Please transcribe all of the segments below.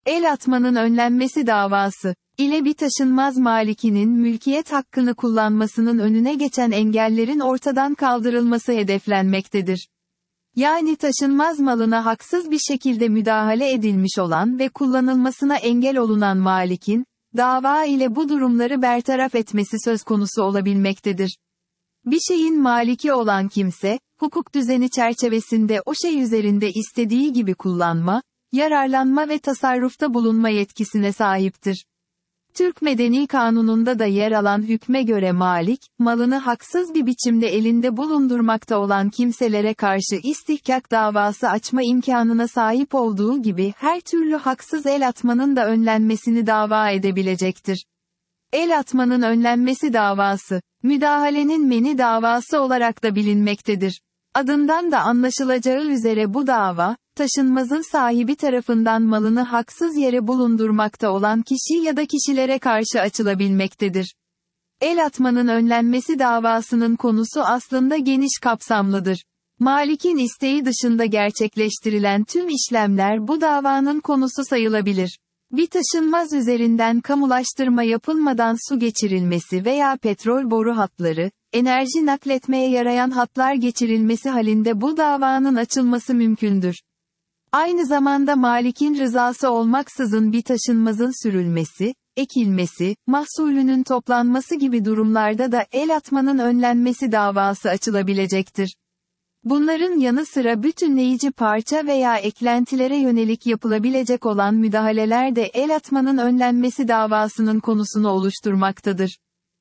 El atmanın önlenmesi davası ile bir taşınmaz malikinin mülkiyet hakkını kullanmasının önüne geçen engellerin ortadan kaldırılması hedeflenmektedir. Yani taşınmaz malına haksız bir şekilde müdahale edilmiş olan ve kullanılmasına engel olunan malikin, dava ile bu durumları bertaraf etmesi söz konusu olabilmektedir. Bir şeyin maliki olan kimse, hukuk düzeni çerçevesinde o şey üzerinde istediği gibi kullanma, yararlanma ve tasarrufta bulunma yetkisine sahiptir. Türk Medeni Kanunu'nda da yer alan hükme göre malik, malını haksız bir biçimde elinde bulundurmakta olan kimselere karşı istihkak davası açma imkanına sahip olduğu gibi her türlü haksız el atmanın da önlenmesini dava edebilecektir. El atmanın önlenmesi davası, müdahalenin meni davası olarak da bilinmektedir. Adından da anlaşılacağı üzere bu dava, taşınmazın sahibi tarafından malını haksız yere bulundurmakta olan kişi ya da kişilere karşı açılabilmektedir. El atmanın önlenmesi davasının konusu aslında geniş kapsamlıdır. Malikin isteği dışında gerçekleştirilen tüm işlemler bu davanın konusu sayılabilir. Bir taşınmaz üzerinden kamulaştırma yapılmadan su geçirilmesi veya petrol boru hatları, enerji nakletmeye yarayan hatlar geçirilmesi halinde bu davanın açılması mümkündür. Aynı zamanda malikin rızası olmaksızın bir taşınmazın sürülmesi, ekilmesi, mahsulünün toplanması gibi durumlarda da el atmanın önlenmesi davası açılabilecektir. Bunların yanı sıra bütünleyici parça veya eklentilere yönelik yapılabilecek olan müdahaleler de el atmanın önlenmesi davasının konusunu oluşturmaktadır.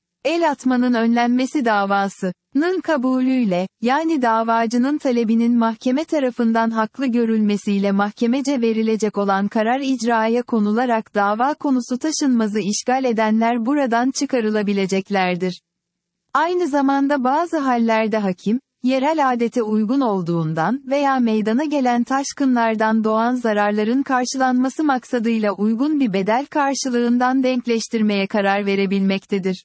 El atmanın önlenmesi davasının kabulüyle, yani davacının talebinin mahkeme tarafından haklı görülmesiyle mahkemece verilecek olan karar icraya konularak dava konusu taşınmazı işgal edenler buradan çıkarılabileceklerdir. Aynı zamanda bazı hallerde hakim, yerel adete uygun olduğundan veya meydana gelen taşkınlardan doğan zararların karşılanması maksadıyla uygun bir bedel karşılığından denkleştirmeye karar verebilmektedir.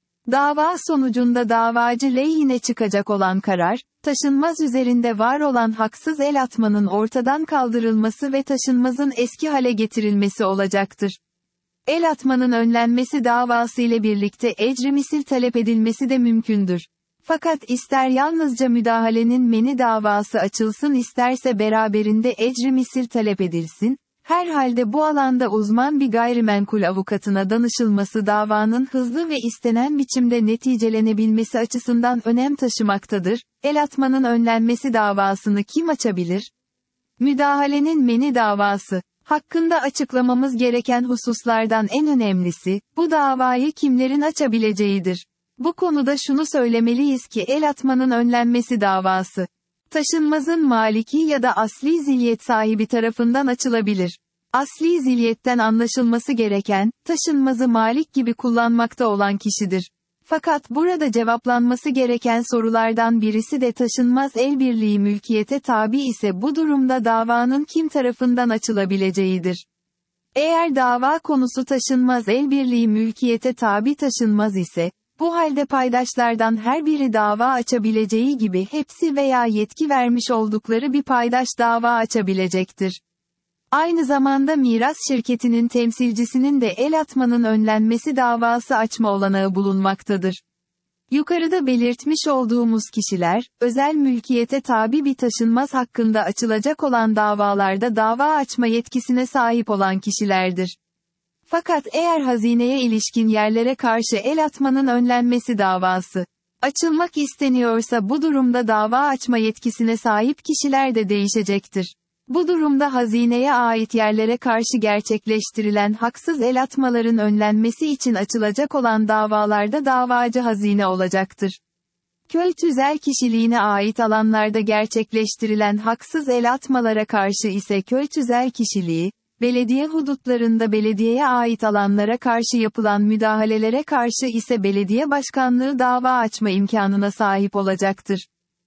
Dava sonucunda davacı lehine çıkacak olan karar, taşınmaz üzerinde var olan haksız el atmanın ortadan kaldırılması ve taşınmazın eski hale getirilmesi olacaktır. El atmanın önlenmesi davası ile birlikte ecri misil talep edilmesi de mümkündür. Fakat ister yalnızca müdahalenin meni davası açılsın isterse beraberinde ecri misil talep edilsin, herhalde bu alanda uzman bir gayrimenkul avukatına danışılması davanın hızlı ve istenen biçimde neticelenebilmesi açısından önem taşımaktadır. El atmanın önlenmesi davasını kim açabilir? Müdahalenin meni davası hakkında açıklamamız gereken hususlardan en önemlisi, bu davayı kimlerin açabileceğidir. Bu konuda şunu söylemeliyiz ki el atmanın önlenmesi davası, taşınmazın maliki ya da asli zilyet sahibi tarafından açılabilir. Asli zilyetten anlaşılması gereken, taşınmazı malik gibi kullanmakta olan kişidir. Fakat burada cevaplanması gereken sorulardan birisi de taşınmaz el birliği mülkiyete tabi ise bu durumda davanın kim tarafından açılabileceğidir. Eğer dava konusu taşınmaz el birliği mülkiyete tabi taşınmaz ise, bu halde paydaşlardan her biri dava açabileceği gibi hepsi veya yetki vermiş oldukları bir paydaş dava açabilecektir. Aynı zamanda miras şirketinin temsilcisinin de el atmanın önlenmesi davası açma olanağı bulunmaktadır. Yukarıda belirtmiş olduğumuz kişiler, özel mülkiyete tabi bir taşınmaz hakkında açılacak olan davalarda dava açma yetkisine sahip olan kişilerdir. Fakat eğer hazineye ilişkin yerlere karşı el atmanın önlenmesi davası açılmak isteniyorsa bu durumda dava açma yetkisine sahip kişiler de değişecektir. Bu durumda hazineye ait yerlere karşı gerçekleştirilen haksız el atmaların önlenmesi için açılacak olan davalarda davacı hazine olacaktır. Köy tüzel kişiliğine ait alanlarda gerçekleştirilen haksız el atmalara karşı ise köy tüzel kişiliği, belediye hudutlarında belediyeye ait alanlara karşı yapılan müdahalelere karşı ise belediye başkanlığı dava açma imkanına sahip olacaktır.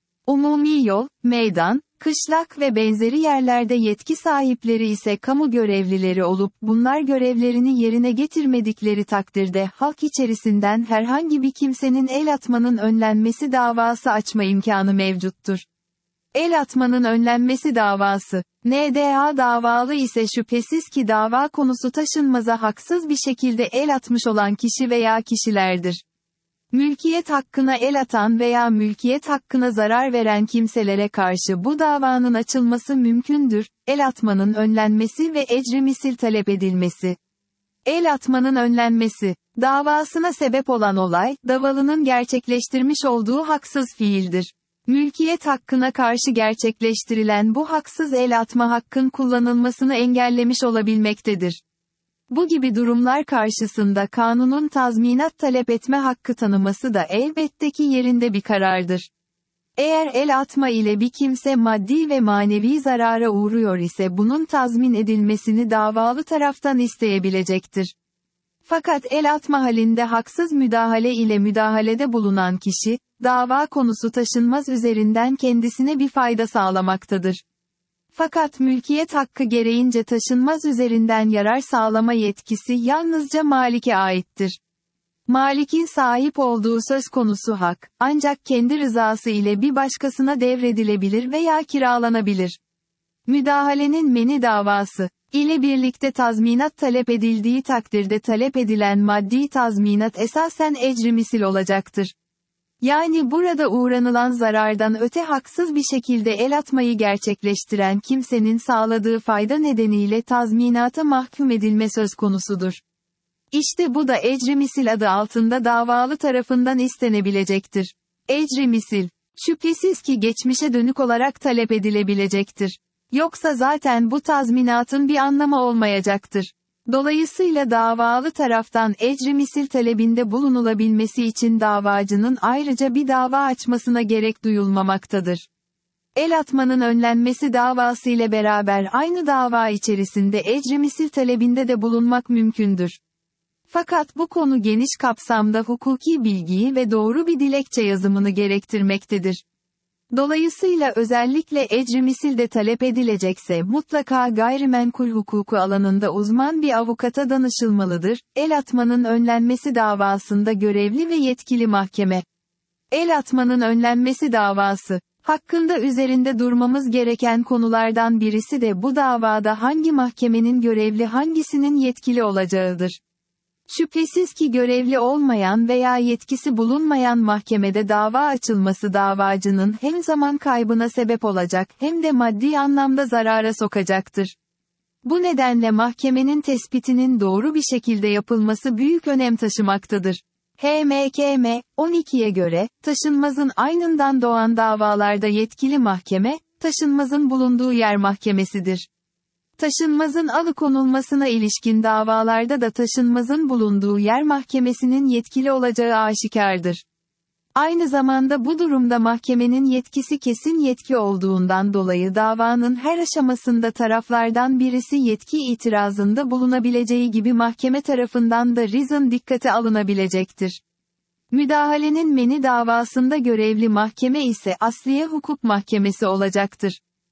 Umumi yol, meydan, kışlak ve benzeri yerlerde yetki sahipleri ise kamu görevlileri olup bunlar görevlerini yerine getirmedikleri takdirde halk içerisinden herhangi bir kimsenin el atmanın önlenmesi davası açma imkanı mevcuttur. El atmanın önlenmesi davası. NDA davalı ise şüphesiz ki dava konusu taşınmaza haksız bir şekilde el atmış olan kişi veya kişilerdir. Mülkiyet hakkına el atan veya mülkiyet hakkına zarar veren kimselere karşı bu davanın açılması mümkündür. El atmanın önlenmesi ve ecri misil talep edilmesi. El atmanın önlenmesi, davasına sebep olan olay, davalının gerçekleştirmiş olduğu haksız fiildir. Mülkiyet hakkına karşı gerçekleştirilen bu haksız el atma hakkın kullanılmasını engellemiş olabilmektedir. Bu gibi durumlar karşısında kanunun tazminat talep etme hakkı tanıması da elbette ki yerinde bir karardır. Eğer el atma ile bir kimse maddi ve manevi zarara uğruyor ise bunun tazmin edilmesini davalı taraftan isteyebilecektir. Fakat el atma halinde haksız müdahale ile müdahalede bulunan kişi, dava konusu taşınmaz üzerinden kendisine bir fayda sağlamaktadır. Fakat mülkiyet hakkı gereğince taşınmaz üzerinden yarar sağlama yetkisi yalnızca malike aittir. Malikin sahip olduğu söz konusu hak, ancak kendi rızası ile bir başkasına devredilebilir veya kiralanabilir. Müdahalenin meni davası ile birlikte tazminat talep edildiği takdirde talep edilen maddi tazminat esasen ecri misil olacaktır. Yani burada uğranılan zarardan öte haksız bir şekilde el atmayı gerçekleştiren kimsenin sağladığı fayda nedeniyle tazminata mahkum edilme söz konusudur. İşte bu da ecri misil adı altında davalı tarafından istenebilecektir. Ecri misil, şüphesiz ki geçmişe dönük olarak talep edilebilecektir. Yoksa zaten bu tazminatın bir anlamı olmayacaktır. Dolayısıyla davalı taraftan ecri misil talebinde bulunulabilmesi için davacının ayrıca bir dava açmasına gerek duyulmamaktadır. El atmanın önlenmesi davası ile beraber aynı dava içerisinde ecri misil talebinde de bulunmak mümkündür. Fakat bu konu geniş kapsamda hukuki bilgiyi ve doğru bir dilekçe yazımını gerektirmektedir. Dolayısıyla özellikle ecri misil de talep edilecekse mutlaka gayrimenkul hukuku alanında uzman bir avukata danışılmalıdır. El atmanın önlenmesi davasında görevli ve yetkili mahkeme. El atmanın önlenmesi davası hakkında üzerinde durmamız gereken konulardan birisi de bu davada hangi mahkemenin görevli hangisinin yetkili olacağıdır. Şüphesiz ki görevli olmayan veya yetkisi bulunmayan mahkemede dava açılması davacının hem zaman kaybına sebep olacak hem de maddi anlamda zarara sokacaktır. Bu nedenle mahkemenin tespitinin doğru bir şekilde yapılması büyük önem taşımaktadır. HMKM 12'ye göre, taşınmazın aynından doğan davalarda yetkili mahkeme, taşınmazın bulunduğu yer mahkemesidir. Taşınmazın alıkonulmasına ilişkin davalarda da taşınmazın bulunduğu yer mahkemesinin yetkili olacağı aşikardır. Aynı zamanda bu durumda mahkemenin yetkisi kesin yetki olduğundan dolayı davanın her aşamasında taraflardan birisi yetki itirazında bulunabileceği gibi mahkeme tarafından da rizn dikkate alınabilecektir. Müdahalenin meni davasında görevli mahkeme ise Asliye Hukuk Mahkemesi olacaktır.